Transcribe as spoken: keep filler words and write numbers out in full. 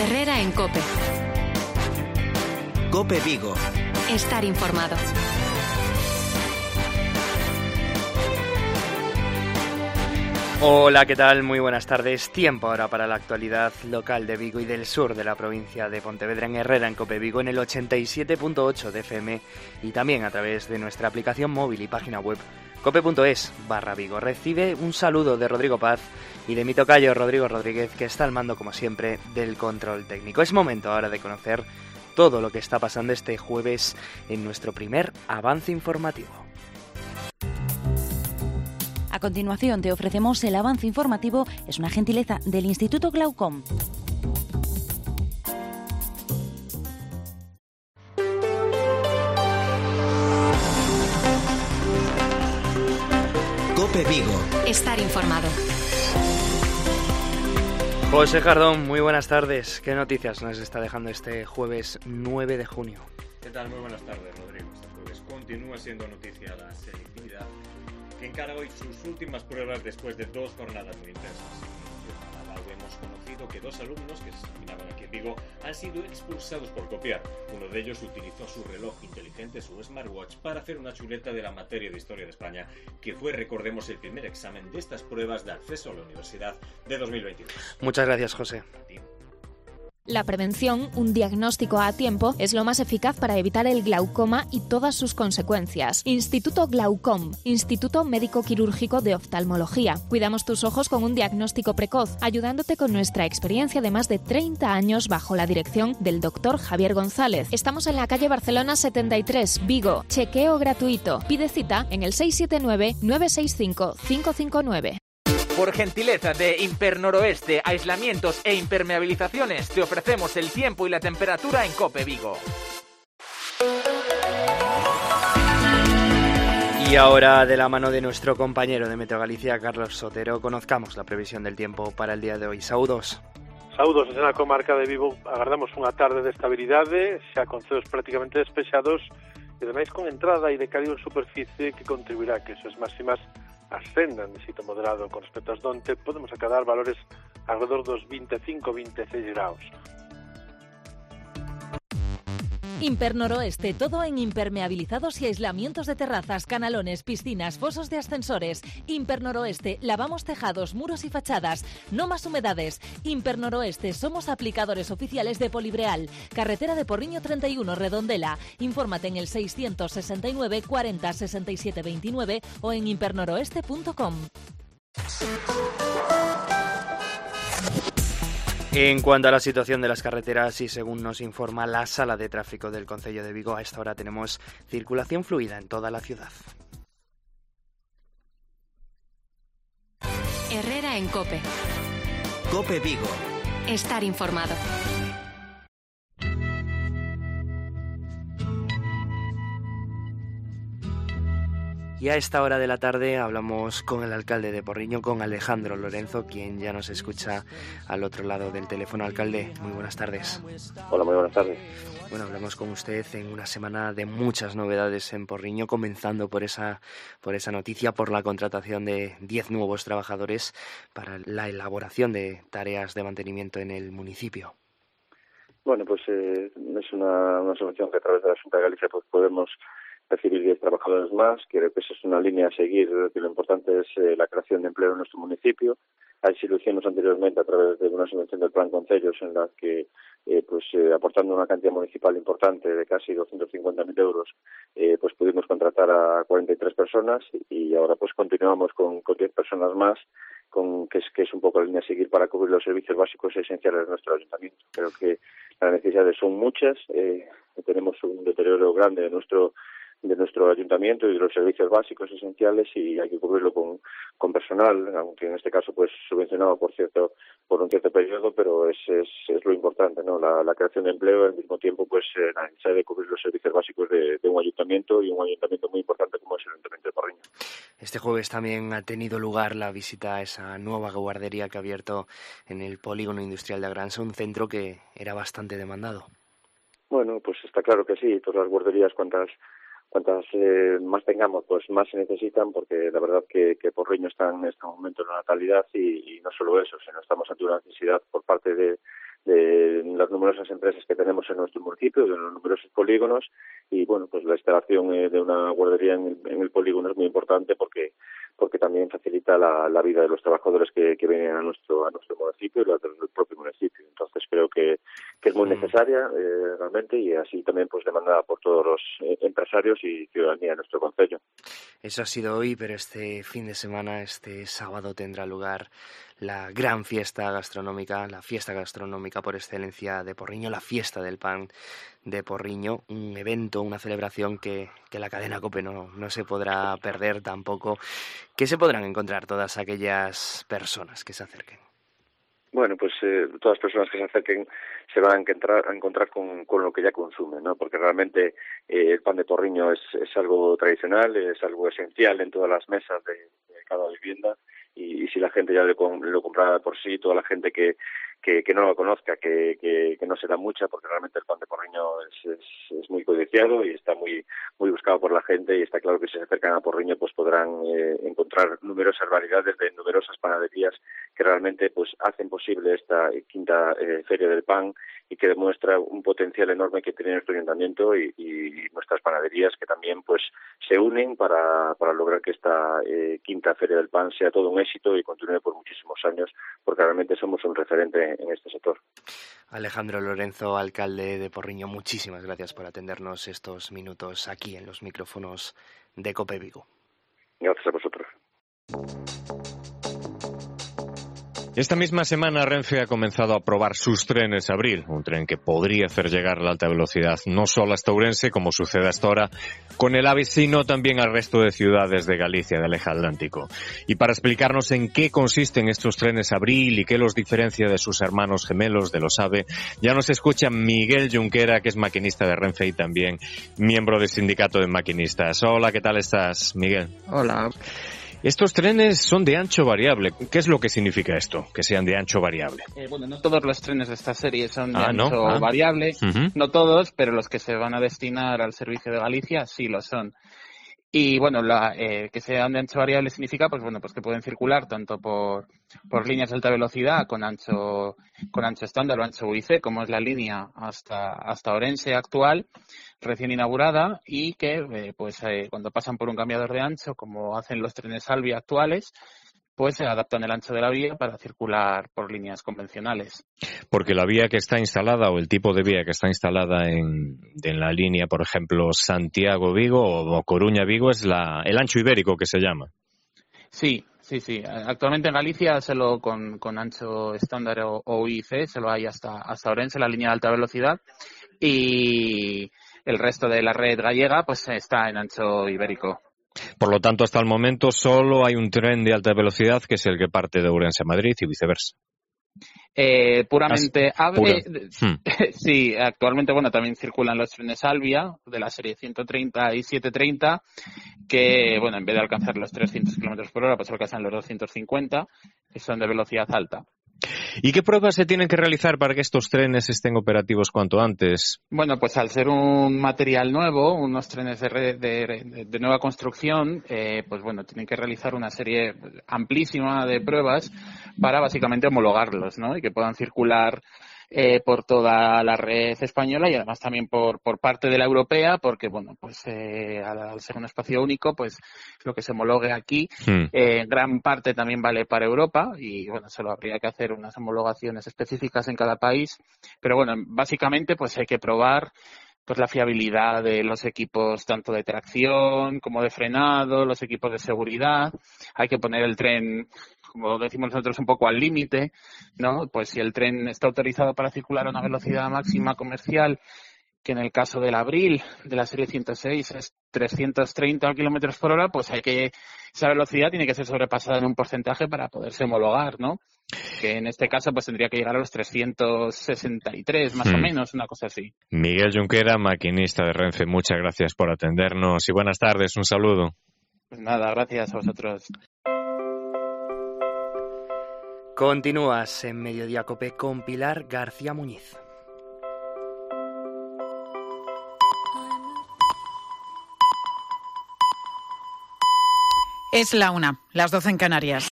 Herrera en COPE. COPE Vigo. Estar informado. Hola, ¿qué tal? Muy buenas tardes. Tiempo ahora para la actualidad local de Vigo y del sur de la provincia de Pontevedra en Herrera en COPE Vigo en el ochenta y siete punto ocho de F M y también a través de nuestra aplicación móvil y página web cope.es barra Vigo. Recibe un saludo de Rodrigo Paz y de mi tocayo Rodrigo Rodríguez, que está al mando, como siempre, del control técnico. Es momento ahora de conocer todo lo que está pasando este jueves en nuestro primer avance informativo. A continuación te ofrecemos el avance informativo. Es una gentileza del Instituto Glaucom. COPE Vigo. Estar informado. José Jardón, muy buenas tardes. ¿Qué noticias nos está dejando este jueves nueve de junio? ¿Qué tal? Muy buenas tardes, Rodrigo. Este jueves continúa siendo noticia la selectividad, que encara hoy sus últimas pruebas después de dos jornadas muy intensas. En Málaga hemos conocido que dos alumnos que se examinaban aquí en Vigo han sido expulsados por copiar. Uno de ellos utilizó su reloj inteligente, su smartwatch, para hacer una chuleta de la materia de Historia de España, que fue, recordemos, el primer examen de estas pruebas de acceso a la universidad de dos mil veintidós. Muchas gracias, José. A ti. La prevención, un diagnóstico a tiempo, es lo más eficaz para evitar el glaucoma y todas sus consecuencias. Instituto Glaucom, Instituto Médico Quirúrgico de Oftalmología. Cuidamos tus ojos con un diagnóstico precoz, ayudándote con nuestra experiencia de más de treinta años bajo la dirección del doctor Javier González. Estamos en la calle Barcelona setenta y tres, Vigo. Chequeo gratuito. Pide cita en el seis siete nueve, nueve seis cinco, cinco cinco nueve. Por gentileza de Impernoroeste, aislamientos e impermeabilizaciones, te ofrecemos el tiempo y la temperatura en COPE Vigo. Y ahora, de la mano de nuestro compañero de Meteo Galicia, Carlos Sotero, conozcamos la previsión del tiempo para el día de hoy. Saúdos. Saúdos, desde a comarca de Vigo agardamos unha tarde de estabilidade, xa con ceos prácticamente despexados e ademais con entrada e decaído en superficie que contribuirá a que esas máximas ascendan de xeito moderado con respecto aos donte. Podemos acadar valores alrededor dos veinticinco a veintiséis graus. Impernoroeste, todo en impermeabilizados y aislamientos de terrazas, canalones, piscinas, fosos de ascensores. Impernoroeste, lavamos tejados, muros y fachadas. No más humedades. Impernoroeste, somos aplicadores oficiales de Polibreal. Carretera de Porriño treinta y uno, Redondela. Infórmate en el seiscientos sesenta y nueve, cuarenta, sesenta y siete veintinueve o en impernoroeste punto com. En cuanto a la situación de las carreteras, y según nos informa la Sala de Tráfico del Concello de Vigo, a esta hora tenemos circulación fluida en toda la ciudad. Herrera en COPE. COPE Vigo. Estar informado. Y a esta hora de la tarde hablamos con el alcalde de Porriño, con Alejandro Lorenzo, quien ya nos escucha al otro lado del teléfono. Alcalde, muy buenas tardes. Hola, muy buenas tardes. Bueno, hablamos con usted en una semana de muchas novedades en Porriño, comenzando por esa, por esa noticia, por la contratación de diez nuevos trabajadores para la elaboración de tareas de mantenimiento en el municipio. Bueno, pues eh, es una, una solución que a través de la Xunta de Galicia pues podemos recibir diez trabajadores más. Creo que esa es una línea a seguir, que lo importante es eh, la creación de empleo en nuestro municipio. Hay soluciones anteriormente a través de una subvención del Plan Concellos en la que, eh, pues eh, aportando una cantidad municipal importante de casi doscientos cincuenta mil euros, eh, pues pudimos contratar a cuarenta y tres personas y ahora pues continuamos con, con diez personas más, con que es, que es un poco la línea a seguir para cubrir los servicios básicos esenciales de nuestro ayuntamiento. Creo que las necesidades son muchas, eh, tenemos un deterioro grande de nuestro de nuestro ayuntamiento y de los servicios básicos esenciales y hay que cubrirlo con, con personal, aunque en este caso pues subvencionado por cierto por un cierto periodo, pero es, es, es lo importante, ¿no? La, la creación de empleo, al mismo tiempo pues eh, la necesidad de cubrir los servicios básicos de, de un ayuntamiento y un ayuntamiento muy importante como es el Ayuntamiento de Porriño. Este jueves también ha tenido lugar la visita a esa nueva guardería que ha abierto en el polígono industrial de Agranza, un centro que era bastante demandado. Bueno, pues está claro que sí, todas las guarderías cuantas Cuantas eh, más tengamos, pues más se necesitan, porque la verdad que, que Porriño está en este momento en la natalidad y, y no solo eso, sino estamos ante una necesidad por parte de, de las numerosas empresas que tenemos en nuestro municipio, de los numerosos polígonos, y bueno, pues la instalación eh, de una guardería en el, en el polígono es muy importante porque porque también facilita la, la vida de los trabajadores que, que vienen a nuestro a nuestro municipio y la del propio municipio. Entonces creo que, que es muy necesaria eh, realmente, y así también pues demandada por todos los eh, empresarios y ciudadanía de nuestro concello. Eso ha sido hoy, pero este fin de semana, este sábado, tendrá lugar la gran fiesta gastronómica, la fiesta gastronómica por excelencia de Porriño, la fiesta del pan de Porriño, un evento, una celebración que, que la cadena COPE no, no se podrá perder tampoco. ¿Qué se podrán encontrar todas aquellas personas que se acerquen? Bueno, pues eh, todas las personas que se acerquen se van a encontrar, a encontrar con, con lo que ya consumen, ¿no? Porque realmente eh, el pan de Porriño es, es algo tradicional, es algo esencial en todas las mesas de, de cada vivienda, y, y si la gente ya lo, lo comprara por sí, toda la gente que que, que no lo conozca, que, que, que no será mucha, porque realmente el pan de Porriño es, es, es muy codiciado y está muy muy buscado por la gente, y está claro que si se acercan a Porriño pues podrán eh, encontrar numerosas variedades de numerosas panaderías que realmente pues hacen posible esta quinta eh, Feria del Pan, y que demuestra un potencial enorme que tiene nuestro ayuntamiento y, y nuestras panaderías, que también pues se unen para, para lograr que esta eh, quinta Feria del Pan sea todo un éxito y continúe por muchísimos años, porque realmente somos un referente en este sector. Alejandro Lorenzo, alcalde de Porriño, muchísimas gracias por atendernos estos minutos aquí en los micrófonos de COPE Vigo. Gracias a vosotros. Esta misma semana Renfe ha comenzado a probar sus trenes Abril, un tren que podría hacer llegar la alta velocidad no solo hasta Ourense, como sucede hasta ahora con el AVE, sino también al resto de ciudades de Galicia, del eje atlántico. Y para explicarnos en qué consisten estos trenes Abril y qué los diferencia de sus hermanos gemelos de los AVE, ya nos escucha Miguel Junquera, que es maquinista de Renfe y también miembro del sindicato de maquinistas. Hola, ¿qué tal estás, Miguel? Hola. Estos trenes son de ancho variable. ¿Qué es lo que significa esto, que sean de ancho variable? Eh, bueno, no todos los trenes de esta serie son de ah, ancho ¿no? ah. variable. Uh-huh. No todos, pero los que se van a destinar al servicio de Galicia sí lo son. Y bueno, la, eh, que sean de ancho variable significa, pues bueno, pues que pueden circular tanto por, por líneas de alta velocidad con ancho, con ancho estándar o ancho U I C, como es la línea hasta, hasta Ourense actual, recién inaugurada, y que eh, pues eh, cuando pasan por un cambiador de ancho, como hacen los trenes Alvi actuales, pues se adaptan el ancho de la vía para circular por líneas convencionales. Porque la vía que está instalada, o el tipo de vía que está instalada en, en la línea, por ejemplo, Santiago-Vigo o Coruña-Vigo, es la, el ancho ibérico que se llama. Sí, sí, sí. Actualmente en Galicia solo con, con ancho estándar o, o U I C, solo hay hasta, hasta Ourense, la línea de alta velocidad, y el resto de la red gallega pues está en ancho ibérico. Por lo tanto, hasta el momento solo hay un tren de alta velocidad, que es el que parte de Ourense a Madrid y viceversa. Eh, puramente AVE, pura. hmm. Sí, actualmente bueno también circulan los trenes Alvia de la serie ciento treinta y setecientos treinta, que bueno en vez de alcanzar los trescientos kilómetros por hora pues alcanzan los doscientos cincuenta, que son de velocidad alta. ¿Y qué pruebas se tienen que realizar para que estos trenes estén operativos cuanto antes? Bueno, pues al ser un material nuevo, unos trenes de, red, de, de nueva construcción, eh, pues bueno, tienen que realizar una serie amplísima de pruebas para básicamente homologarlos, ¿no? Y que puedan circular eh, por toda la red española y además también por, por parte de la europea, porque bueno, pues eh, al, al ser un espacio único, pues lo que se homologue aquí, hmm. eh, en gran parte también vale para Europa y bueno, solo habría que hacer unas homologaciones específicas en cada país, pero bueno, básicamente pues hay que probar pues la fiabilidad de los equipos tanto de tracción como de frenado, los equipos de seguridad, hay que poner el tren, como decimos nosotros, un poco al límite, ¿no? Pues si el tren está autorizado para circular a una velocidad máxima comercial, que en el caso del Abril, de la serie ciento seis, es trescientos treinta kilómetros por hora, pues hay que, esa velocidad tiene que ser sobrepasada en un porcentaje para poderse homologar, ¿no? Que en este caso pues tendría que llegar a los trescientos sesenta y tres, más hmm. o menos, una cosa así. Miguel Junquera, maquinista de Renfe, muchas gracias por atendernos y buenas tardes, un saludo. Pues nada, gracias a vosotros. Continúas en Mediodía Cope con Pilar García Muñiz. Es la una, las doce en Canarias.